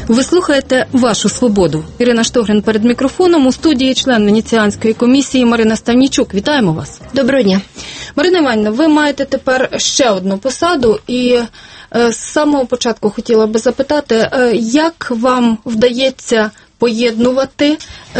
Ви слухаєте «Вашу свободу». Ірина Штогрин перед мікрофоном, у студії член Венеціанської комісії Марина Ставнійчук. Вітаємо вас. Доброго дня. Марина Іванівна, ви маєте тепер ще одну посаду і з самого початку хотіла би запитати, як вам вдається поєднувати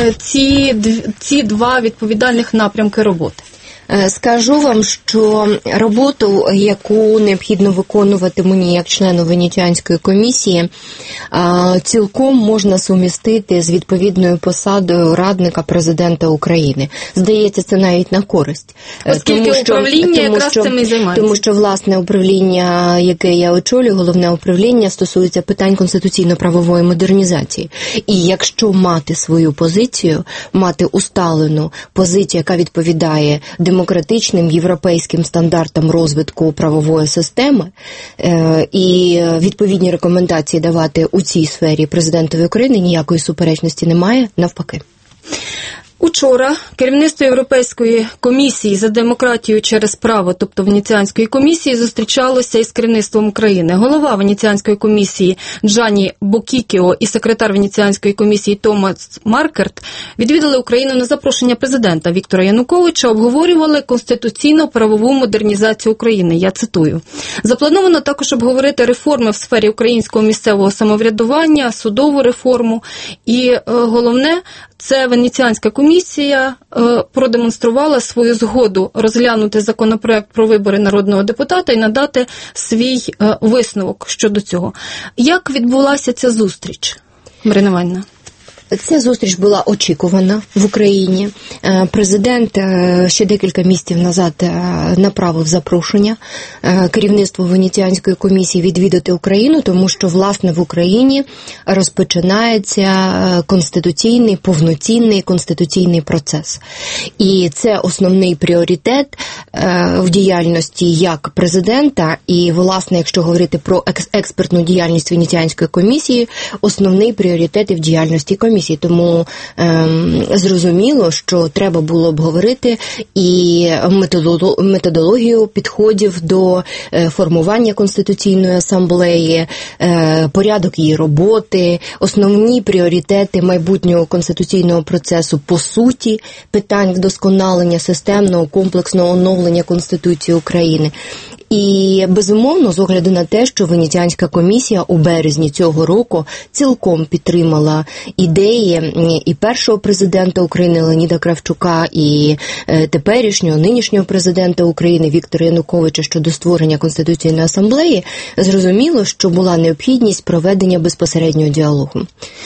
ці два відповідальних напрямки роботи? Скажу вам, що роботу, яку необхідно виконувати мені як члену Венеціанської комісії, цілком можна сумістити з відповідною посадою радника президента України. Здається, це навіть на користь. Оскільки управління якраз цим і займається. Тому що, власне, управління, яке я очолюю, головне управління, стосується питань конституційно-правової модернізації. І якщо мати свою позицію, мати усталену позицію, яка відповідає демократичним європейським стандартам розвитку правової системи і відповідні рекомендації давати у цій сфері президентові України, ніякої суперечності немає, навпаки. Учора керівництво Європейської комісії за демократію через право, тобто Венеціанської комісії, зустрічалося із керівництвом України. Голова Венеціанської комісії Джанні Бокікіо і секретар Венеціанської комісії Томас Маркерт відвідали Україну на запрошення президента Віктора Януковича, обговорювали конституційно-правову модернізацію України. Я цитую. Заплановано також обговорити реформи в сфері українського місцевого самоврядування, судову реформу і головне – це Венеціанська комісія продемонструвала свою згоду розглянути законопроект про вибори народного депутата і надати свій висновок щодо цього. Як відбулася ця зустріч, Марина Іванівна? Ця зустріч була очікувана в Україні. Президент ще декілька місяців назад направив запрошення керівництву Венеціанської комісії відвідати Україну, тому що, власне, в Україні розпочинається повноцінний конституційний процес. І це основний пріоритет в діяльності як президента і, власне, якщо говорити про експертну діяльність Венеціанської комісії, основний пріоритет і в діяльності комісії. Тому зрозуміло, що треба було обговорити і методологію підходів до формування Конституційної асамблеї, порядок її роботи, основні пріоритети майбутнього конституційного процесу по суті, питань вдосконалення системного комплексного оновлення Конституції України. І, безумовно, з огляду на те, що Венеціанська комісія у березні цього року цілком підтримала ідеї і першого президента України Леоніда Кравчука, і теперішнього, нинішнього президента України Віктора Януковича щодо створення Конституційної асамблеї, зрозуміло, що була необхідність проведення безпосереднього діалогу.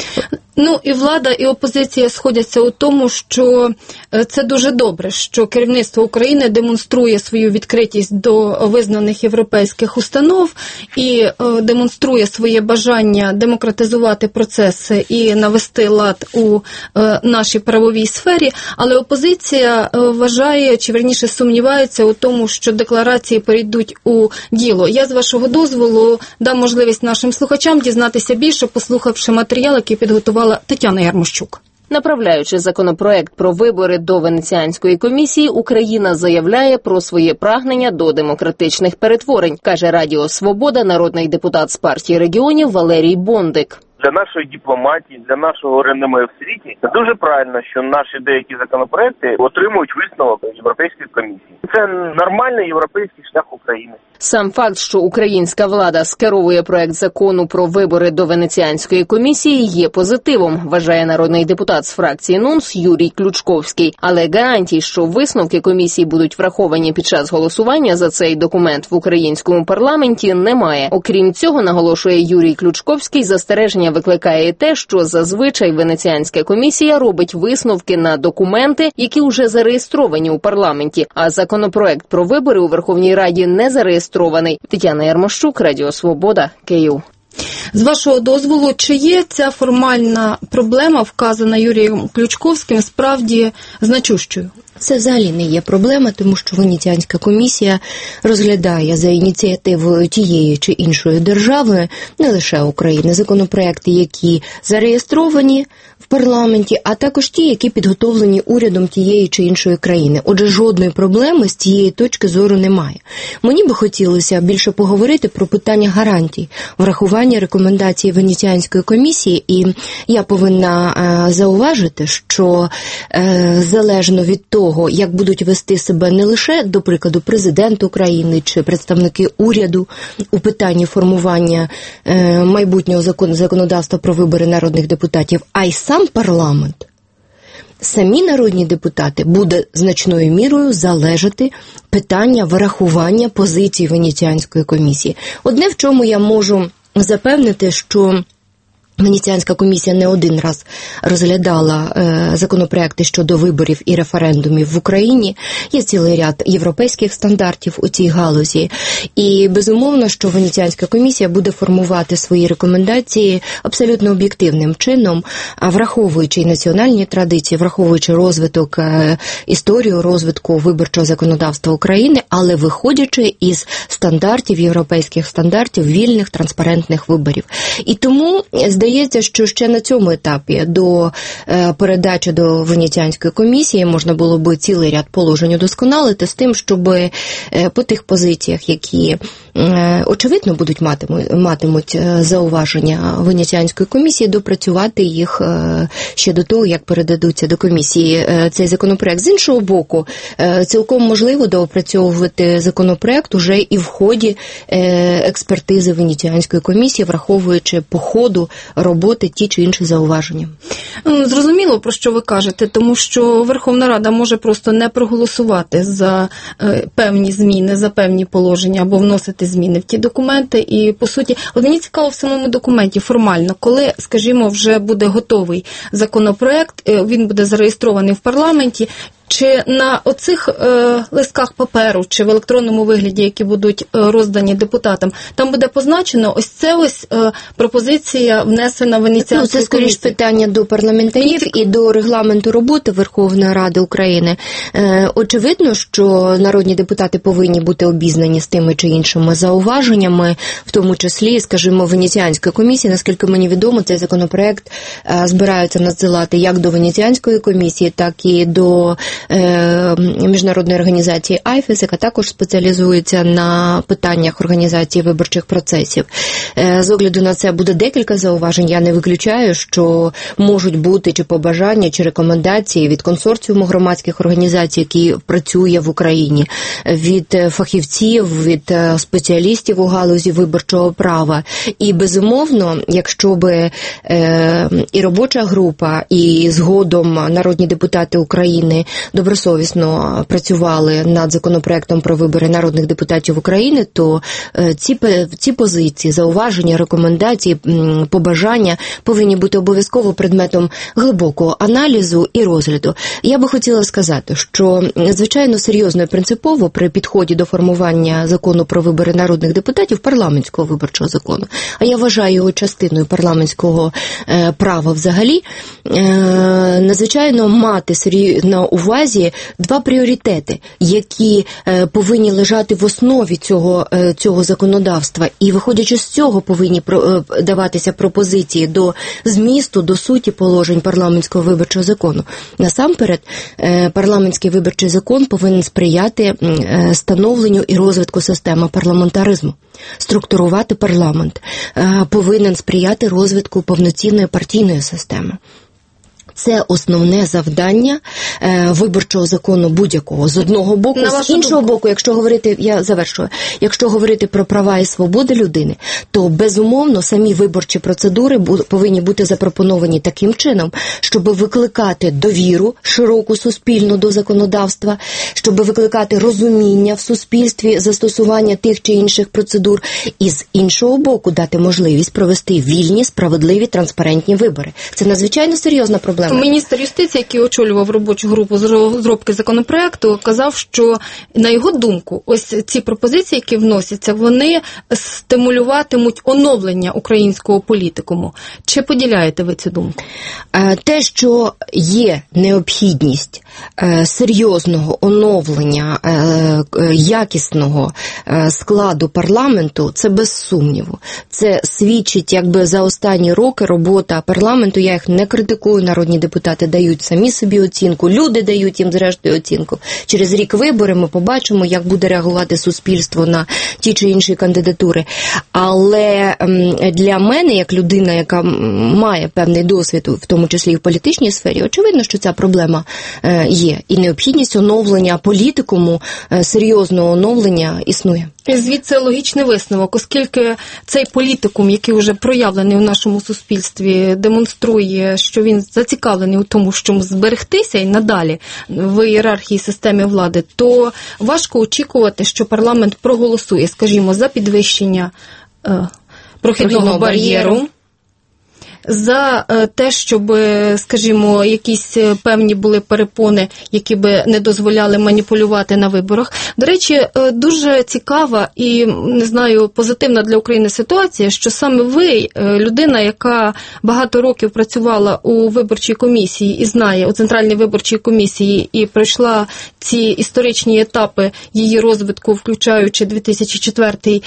Ну, і влада, і опозиція сходяться у тому, що це дуже добре, що керівництво України демонструє свою відкритість до визнаних європейських установ і демонструє своє бажання демократизувати процеси і навести лад у нашій правовій сфері, але опозиція вважає, чи верніше сумнівається у тому, що декларації перейдуть у діло. Я, з вашого дозволу, дам можливість нашим слухачам дізнатися більше, послухавши матеріал, який підготувала Тетяна Ярмощук. Направляючи законопроект про вибори до Венеціанської комісії, Україна заявляє про своє прагнення до демократичних перетворень, каже Радіо Свобода народний депутат з партії регіонів Валерій Бондик. Для нашої дипломатії, для нашого реноме в світі дуже правильно, що наші деякі законопроекти отримують висновок Європейської комісії. Це нормальний європейський шлях України. Сам факт, що українська влада скеровує проект закону про вибори до Венеціанської комісії, є позитивом, вважає народний депутат з фракції НУНС Юрій Ключковський. Але гарантій, що висновки комісії будуть враховані під час голосування за цей документ в українському парламенті, немає. Окрім цього, наголошує Юрій Ключковський, застереження викликає і те, що зазвичай Венеціанська комісія робить висновки на документи, які вже зареєстровані у парламенті, а законопроект про вибори у Верховній Раді не зареєстрований. Тетяна Ярмощук, Радіо Свобода, Київ. З вашого дозволу, чи є ця формальна проблема, вказана Юрієм Ключковським, справді значущою? Це взагалі не є проблема, тому що Венеціанська комісія розглядає за ініціативою тієї чи іншої держави, не лише України, законопроекти, які зареєстровані в парламенті, а також ті, які підготовлені урядом тієї чи іншої країни. Отже, жодної проблеми з цієї точки зору немає. Мені би хотілося більше поговорити про питання гарантій, врахування рекомендацій Венеціанської комісії, і я повинна зауважити, що залежно від того, як будуть вести себе не лише, до прикладу, президент України чи представники уряду у питанні формування майбутнього законодавства про вибори народних депутатів, а й сам парламент, самі народні депутати, буде значною мірою залежати питання врахування позицій Венеціанської комісії. Одне, в чому я можу запевнити, що Венеціанська комісія не один раз розглядала законопроекти щодо виборів і референдумів в Україні. Є цілий ряд європейських стандартів у цій галузі. І безумовно, що Венеціанська комісія буде формувати свої рекомендації абсолютно об'єктивним чином, враховуючи і національні традиції, враховуючи розвиток, історію розвитку виборчого законодавства України, але виходячи із стандартів, європейських стандартів вільних, транспарентних виборів. І тому, здається, що ще на цьому етапі до передачі до Венеціанської комісії можна було би цілий ряд положень удосконалити з тим, щоб по тих позиціях, які очевидно матимуть зауваження Венеціанської комісії, допрацювати їх ще до того, як передадуться до комісії цей законопроект. З іншого боку, цілком можливо доопрацьовувати законопроект уже і в ході експертизи Венеціанської комісії, враховуючи по ходу роботи ті чи інші зауваження. Зрозуміло, про що ви кажете, тому що Верховна Рада може просто не проголосувати за певні зміни, за певні положення або вносити зміни в ті документи. І, по суті, мені цікаво в самому документі формально, коли, скажімо, вже буде готовий законопроект, він буде зареєстрований в парламенті, чи на оцих листках паперу, чи в електронному вигляді, які будуть роздані депутатам, там буде позначено ось це пропозиція внесена Венеціанською комісією? Це, скоріше, питання до парламентарів і до регламенту роботи Верховної Ради України. Очевидно, що народні депутати повинні бути обізнані з тими чи іншими зауваженнями, в тому числі, скажімо, Венеціанської комісії. Наскільки мені відомо, цей законопроект збираються надсилати як до Венеціанської комісії, так і до міжнародної організації АЙФЕС, яка також спеціалізується на питаннях організації виборчих процесів. З огляду на це буде декілька зауважень. Я не виключаю, що можуть бути чи побажання, чи рекомендації від консорціуму громадських організацій, які працює в Україні, від фахівців, від спеціалістів у галузі виборчого права. І, безумовно, якщо би і робоча група, і згодом народні депутати України добросовісно працювали над законопроектом про вибори народних депутатів України, то ці позиції, зауваження, рекомендації, побажання повинні бути обов'язково предметом глибокого аналізу і розгляду. Я би хотіла сказати, що звичайно серйозно і принципово при підході до формування закону про вибори народних депутатів, парламентського виборчого закону, а я вважаю його частиною парламентського права взагалі, надзвичайно мати на увазі два пріоритети, які повинні лежати в основі цього законодавства. І, виходячи з цього, повинні даватися пропозиції до змісту, до суті положень парламентського виборчого закону. Насамперед, парламентський виборчий закон повинен сприяти становленню і розвитку системи парламентаризму. Структурувати парламент повинен сприяти розвитку повноцінної партійної системи. Це основне завдання виборчого закону будь-якого. З одного боку, з іншого боку, якщо говорити про права і свободи людини, то, безумовно, самі виборчі процедури повинні бути запропоновані таким чином, щоб викликати довіру широку суспільну до законодавства, щоб викликати розуміння в суспільстві застосування тих чи інших процедур, і з іншого боку дати можливість провести вільні, справедливі, транспарентні вибори. Це надзвичайно серйозна проблема. Міністр юстиції, який очолював робочу групу з розробки законопроекту, казав, що, на його думку, ось ці пропозиції, які вносяться, вони стимулюватимуть оновлення українського політикуму. Чи поділяєте ви цю думку? Те, що є необхідність серйозного оновлення якісного складу парламенту, це без сумніву. Це свідчить, якби за останні роки робота парламенту, я їх не критикую, народні депутати дають самі собі оцінку, люди дають їм зрештою оцінку. Через рік вибори ми побачимо, як буде реагувати суспільство на ті чи інші кандидатури. Але для мене, як людина, яка має певний досвід, в тому числі і в політичній сфері, очевидно, що ця проблема є. І необхідність оновлення політикуму, серйозного оновлення існує. І звідси логічний висновок, оскільки цей політикум, який вже проявлений у нашому суспільстві, демонструє, що він зацікавлений у тому, щоб зберегтися і надалі в ієрархії системи влади, то важко очікувати, що парламент проголосує, скажімо, за підвищення прохідного бар'єру, за те, щоб, скажімо, якісь певні були перепони, які би не дозволяли маніпулювати на виборах. До речі, дуже цікава і, не знаю, позитивна для України ситуація, що саме ви, людина, яка багато років працювала у виборчій комісії і знає, у Центральній виборчій комісії, і пройшла ці історичні етапи її розвитку, включаючи 2004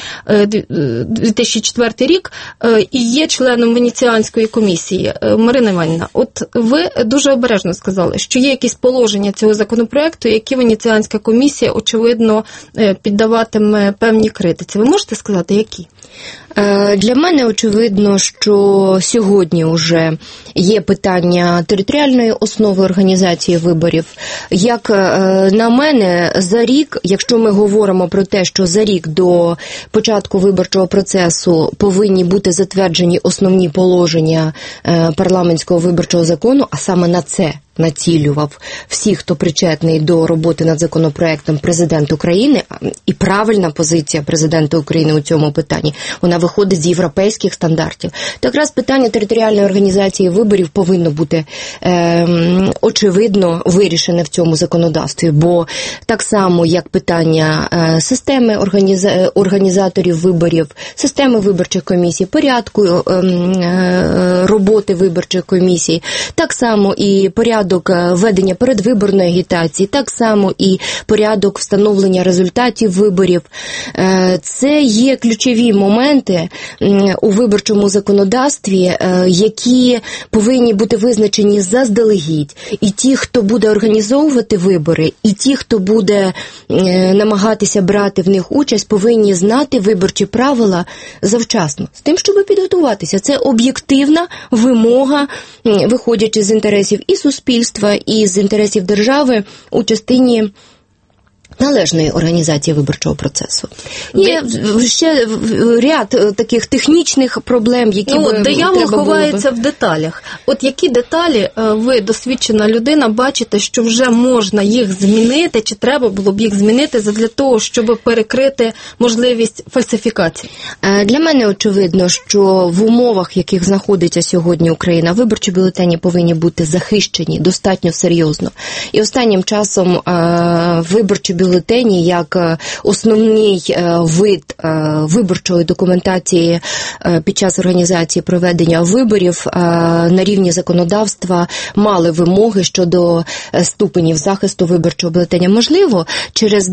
рік, і є членом Венеціанської комісії. Марина Іванівна, от ви дуже обережно сказали, що є якісь положення цього законопроекту, які Венеціанська комісія, очевидно, піддаватиме певній критиці. Ви можете сказати, які? Для мене очевидно, що сьогодні вже є питання територіальної основи організації виборів. Як на мене, за рік, якщо ми говоримо про те, що за рік до початку виборчого процесу повинні бути затверджені основні положення парламентського виборчого закону, а саме на це націлював всіх, хто причетний до роботи над законопроектом, президент України, і правильна позиція президента України у цьому питанні, вона виходить з європейських стандартів. То якраз питання територіальної організації виборів повинно бути очевидно вирішене в цьому законодавстві, бо так само, як питання системи організаторів виборів, системи виборчих комісій, порядку роботи виборчих комісій, так само і порядок ведення передвиборної агітації, так само і порядок встановлення результатів виборів. Це є ключові моменти у виборчому законодавстві, які повинні бути визначені заздалегідь. І ті, хто буде організовувати вибори, і ті, хто буде намагатися брати в них участь, повинні знати виборчі правила завчасно. З тим, щоб підготуватися. Це об'єктивна вимога, виходячи з інтересів і суспільства, і з інтересів держави у частині належної організації виборчого процесу. Є ще ряд таких технічних проблем, які диявол ховається в деталях. От які деталі ви, досвідчена людина, бачите, що вже можна їх змінити, чи треба було б їх змінити для того, щоб перекрити можливість фальсифікацій? Для мене очевидно, що в умовах, в яких знаходиться сьогодні Україна, виборчі бюлетені повинні бути захищені достатньо серйозно. І останнім часом виборчі бюлетені як основний вид виборчої документації під час організації проведення виборів на рівні законодавства мали вимоги щодо ступенів захисту виборчого бюлетеня. Можливо, через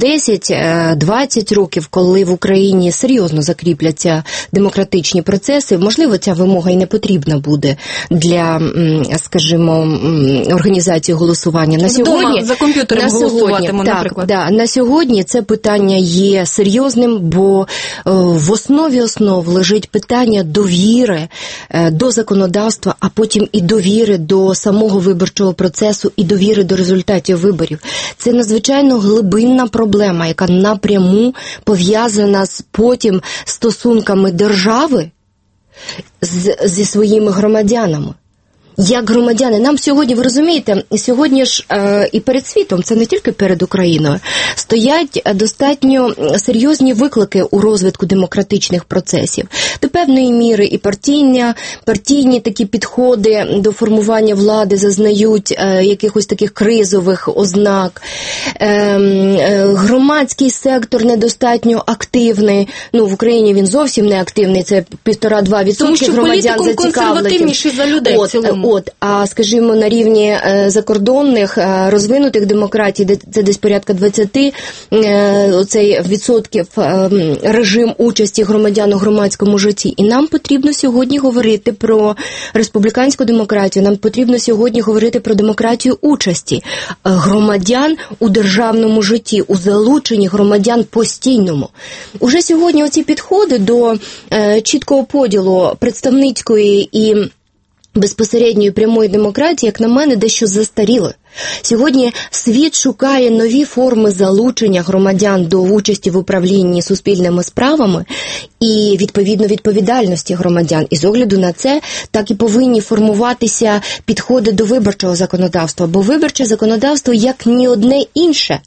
10-20 років, коли в Україні серйозно закріпляться демократичні процеси, можливо, ця вимога і не потрібна буде для, скажімо, організації голосування. На сьогодні за комп'ютером голосуватимемо, наприклад. На сьогодні це питання є серйозним, бо в основі основ лежить питання довіри до законодавства, а потім і довіри до самого виборчого процесу, і довіри до результатів виборів. Це надзвичайно глибинна проблема, яка напряму пов'язана з потім стосунками держави зі своїми громадянами. як громадяни, нам сьогодні, ви розумієте, сьогодні ж і перед світом, це не тільки перед Україною, стоять достатньо серйозні виклики у розвитку демократичних процесів. До певної міри і партійні такі підходи до формування влади зазнають якихось таких кризових ознак. Громадський сектор недостатньо активний. В Україні він зовсім не активний, це 1,5-2% громадян зацікавлені. За людей в цілому. А, скажімо, на рівні закордонних, розвинутих демократій, де це десь порядка 20 оцей відсотків режим участі громадян у громадському житті. І нам потрібно сьогодні говорити про республіканську демократію, нам потрібно сьогодні говорити про демократію участі громадян у державному житті, у залученні громадян постійному. Уже сьогодні оці підходи до чіткого поділу представницької і безпосередньої прямої демократії, як на мене, дещо застаріли. Сьогодні світ шукає нові форми залучення громадян до участі в управлінні суспільними справами і, відповідно, відповідальності громадян. І з огляду на це так і повинні формуватися підходи до виборчого законодавства. Бо виборче законодавство, як ні одне інше,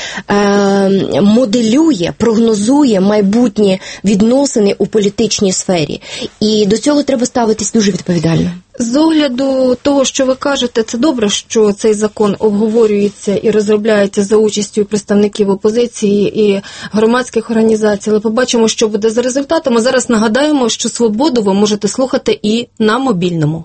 моделює, прогнозує майбутні відносини у політичній сфері. І до цього треба ставитись дуже відповідально. З огляду того, що ви кажете, це добре, що цей закон обговорюється і розробляється за участю представників опозиції і громадських організацій, але побачимо, що буде за результатами. Зараз нагадаємо, що «Свободу» ви можете слухати і на мобільному.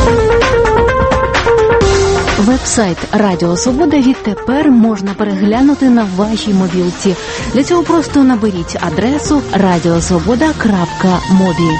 Веб-сайт Радіо Свобода відтепер можна переглянути на вашій мобілці. Для цього просто наберіть адресу radiosvoboda.mobi.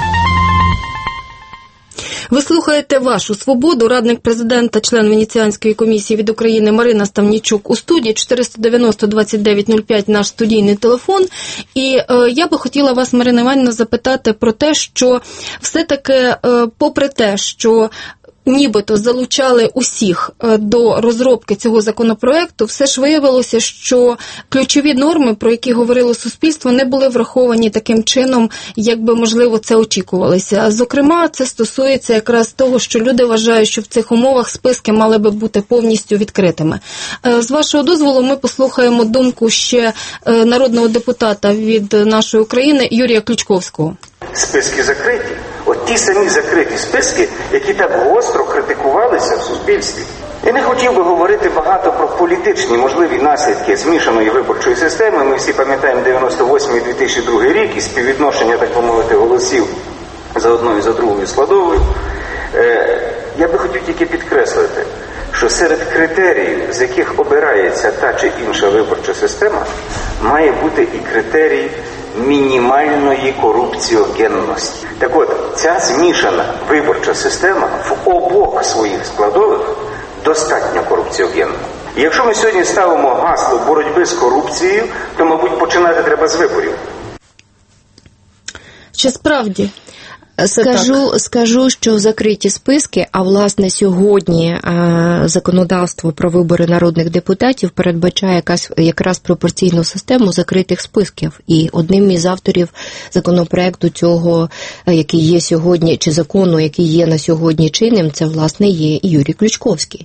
Ви слухаєте «Вашу свободу». Радник президента, член Венеціанської комісії від України Марина Ставнійчук у студії. 490-2905 наш студійний телефон. І я би хотіла вас, Марина Іванівна, запитати про те, що все-таки, попри те, що нібито залучали усіх до розробки цього законопроекту, все ж виявилося, що ключові норми, про які говорило суспільство, не були враховані таким чином, як би, можливо, це очікувалося. Зокрема, це стосується якраз того, що люди вважають, що в цих умовах списки мали би бути повністю відкритими. З вашого дозволу ми послухаємо думку ще народного депутата від нашої України Юрія Ключковського. Списки закриті. От ті самі закриті списки, які так гостро критикувалися в суспільстві. Я не хотів би говорити багато про політичні можливі наслідки змішаної виборчої системи. Ми всі пам'ятаємо 98 і 2002 рік і співвідношення, так би мовити, голосів за одною і за другою складовою. Я би хотів тільки підкреслити, що серед критеріїв, з яких обирається та чи інша виборча система, має бути і критерій мінімальної корупціогенності. Так от, ця змішана виборча система в обох своїх складових достатньо корупціогенна. І якщо ми сьогодні ставимо гасло боротьби з корупцією, то, мабуть, починати треба з виборів. Чи справді? Скажу, що закриті списки, а власне сьогодні законодавство про вибори народних депутатів передбачає якраз пропорційну систему закритих списків. І одним із авторів законопроекту цього, який є сьогодні, чи закону, який є на сьогодні чинним, це власне є і Юрій Ключковський.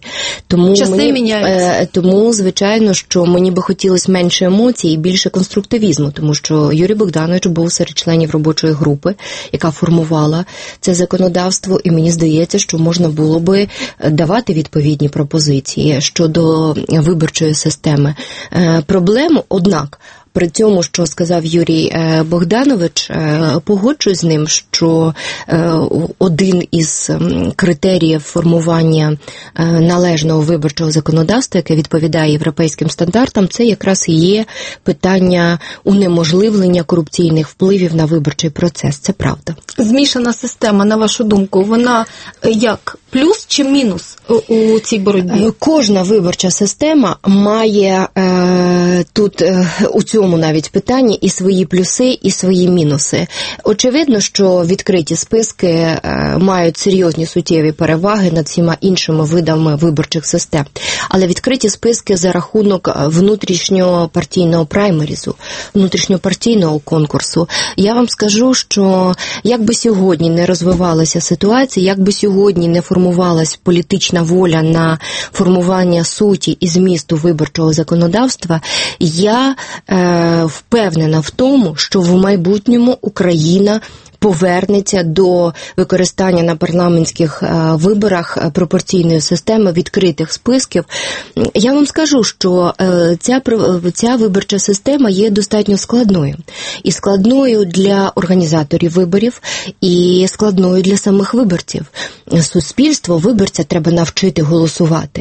Тому, звичайно, що мені би хотілося менше емоцій і більше конструктивізму, тому що Юрій Богданович був серед членів робочої групи, яка формувала це законодавство, і мені здається, що можна було би давати відповідні пропозиції щодо виборчої системи. Проблему, однак, при цьому, що сказав Юрій Богданович, погоджуюсь з ним, що один із критеріїв формування належного виборчого законодавства, яке відповідає європейським стандартам, це якраз і є питання унеможливлення корупційних впливів на виборчий процес. Це правда. Змішана система, на вашу думку, вона як плюс чи мінус у цій боротьбі? Кожна виборча система має тут у цьому цьому навіть питанні і свої плюси, і свої мінуси. Очевидно, що відкриті списки мають серйозні суттєві переваги над всіма іншими видами виборчих систем. Але відкриті списки за рахунок внутрішньопартійного праймерізу, внутрішньопартійного конкурсу. Я вам скажу, що як би сьогодні не розвивалася ситуація, як би сьогодні не формувалась політична воля на формування суті і змісту виборчого законодавства, я впевнена в тому, що в майбутньому Україна повернеться до використання на парламентських виборах пропорційної системи відкритих списків. Я вам скажу, що ця виборча система є достатньо складною. І складною для організаторів виборів, і складною для самих виборців. Суспільство, виборця треба навчити голосувати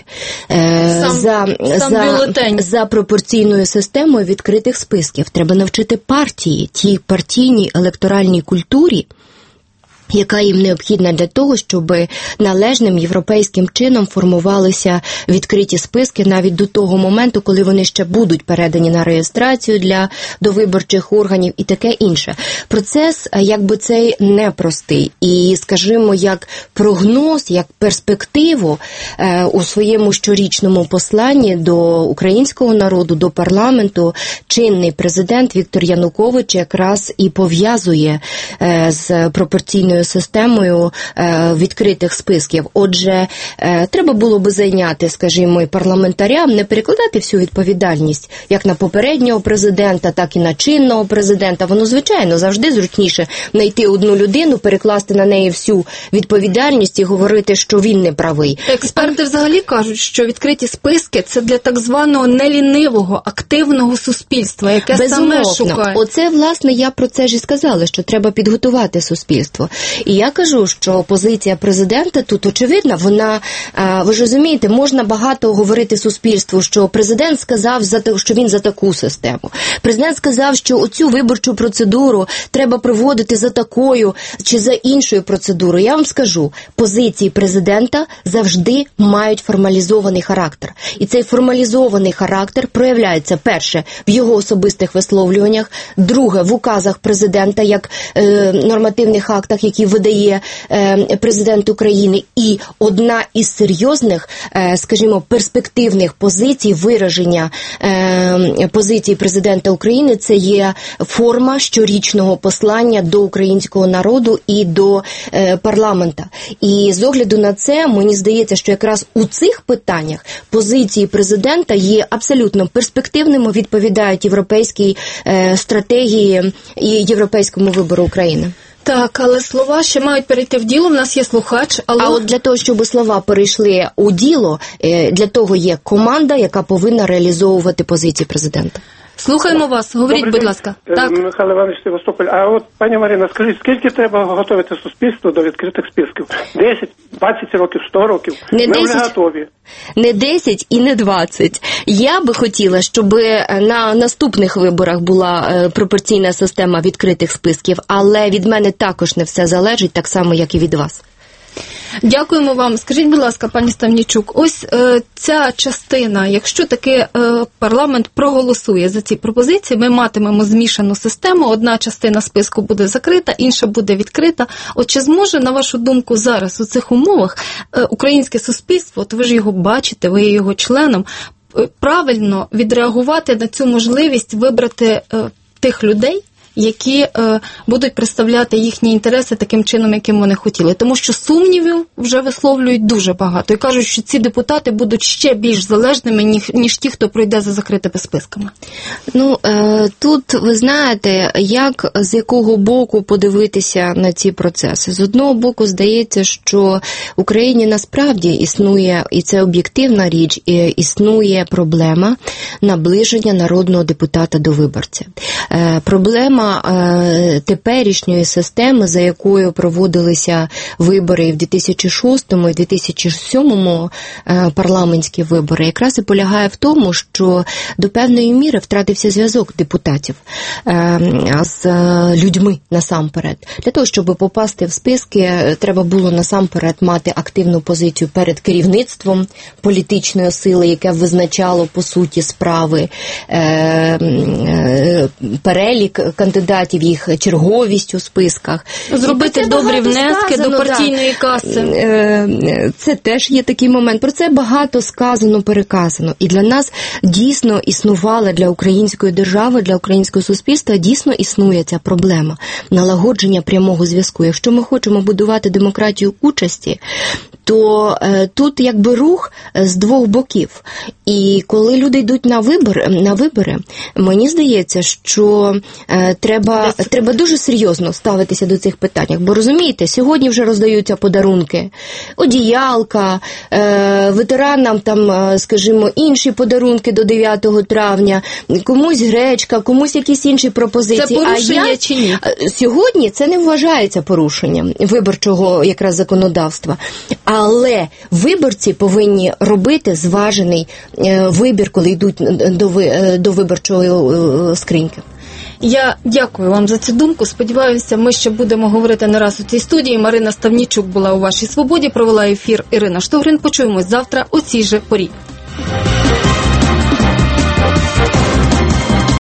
за пропорційною системою відкритих списків. Треба навчити партії, тій партійній електоральній культурі, яка їм необхідна для того, щоб належним європейським чином формувалися відкриті списки навіть до того моменту, коли вони ще будуть передані на реєстрацію до виборчих органів і таке інше. Процес, якби цей непростий. І, скажімо, як прогноз, як перспективу у своєму щорічному посланні до українського народу, до парламенту, чинний президент Віктор Янукович якраз і пов'язує з пропорційною системою відкритих списків. Отже, треба було би зайняти, скажімо, і парламентарям, не перекладати всю відповідальність як на попереднього президента, так і на чинного президента. Воно, звичайно, завжди зручніше знайти одну людину, перекласти на неї всю відповідальність і говорити, що він не правий. Експерти взагалі кажуть, що відкриті списки – це для так званого нелінивого, активного суспільства, яке саме шукає. Оце, власне, я про це ж і сказала, що треба підготувати суспільство. І я кажу, що позиція президента тут очевидна, вона, ви ж розумієте, можна багато говорити суспільству, що президент сказав, що він за таку систему. Президент сказав, що оцю виборчу процедуру треба проводити за такою чи за іншою процедурою. Я вам скажу, позиції президента завжди мають формалізований характер. І цей формалізований характер проявляється, перше, в його особистих висловлюваннях, друге, в указах президента, як нормативних актах, які видає президент України. І одна із серйозних, скажімо, перспективних позицій, вираження позиції президента України, це є форма щорічного послання до українського народу і до парламента. І з огляду на це, мені здається, що якраз у цих питаннях позиції президента є абсолютно перспективними, відповідають європейській стратегії і європейському вибору України. Так, але слова ще мають перейти в діло, в нас є слухач. А от для того, щоб слова перейшли у діло, для того є команда, яка повинна реалізовувати позиції президента. Слухаємо вас, говоріть, будь ласка. Так. Михайло Іванович, Севастополь. А от, пані Марина, скажіть, скільки треба готувати суспільство до відкритих списків? 10, 20 років, 100 років? Ми вже готові. Не 10 і не 20. Я би хотіла, щоб на наступних виборах була пропорційна система відкритих списків, але від мене також не все залежить, так само, як і від вас. Дякуємо вам. Скажіть, будь ласка, пані Ставнійчук, ось ця частина, якщо таки парламент проголосує за ці пропозиції, ми матимемо змішану систему, одна частина списку буде закрита, інша буде відкрита. От чи зможе, на вашу думку, зараз у цих умовах українське суспільство, от ви ж його бачите, ви є його членом, правильно відреагувати на цю можливість вибрати тих людей, які будуть представляти їхні інтереси таким чином, яким вони хотіли. Тому що сумнівів вже висловлюють дуже багато. І кажуть, що ці депутати будуть ще більш залежними, ніж ті, хто пройде за закритими списками. Ну, тут, ви знаєте, з якого боку подивитися на ці процеси. З одного боку, здається, що в Україні насправді існує, і це об'єктивна річ, існує проблема наближення народного депутата до виборця. Проблема нема теперішньої системи, за якою проводилися вибори і в 2006-му, і в 2007-му парламентські вибори, якраз і полягає в тому, що до певної міри втратився зв'язок депутатів з людьми насамперед. Для того, щоб попасти в списки, треба було насамперед мати активну позицію перед керівництвом політичної сили, яке визначало по суті справи, перелік кандидатів, їх черговість у списках. Зробити добрі внески до партійної каси. Це теж є такий момент. Про це багато сказано, переказано. І для нас дійсно існувала, для української держави, для українського суспільства дійсно існує ця проблема налагодження прямого зв'язку. Якщо ми хочемо будувати демократію участі, то тут якби рух з двох боків. І коли люди йдуть на вибори, мені здається, що треба дуже серйозно ставитися до цих питань. Бо розумієте, сьогодні вже роздаються подарунки, одіялка, ветеранам там, скажімо, інші подарунки до 9 травня, комусь гречка, комусь якісь інші пропозиції. Це порушення чи ні? Сьогодні це не вважається порушенням виборчого якраз законодавства. Але виборці повинні робити зважений вибір, коли йдуть до виборчої скриньки. Я дякую вам за цю думку. Сподіваюся, ми ще будемо говорити не раз у цій студії. Марина Ставнійчук була у вашій «Свободі», провела ефір Ірина Штогрин. Почуємось завтра о цій же порі.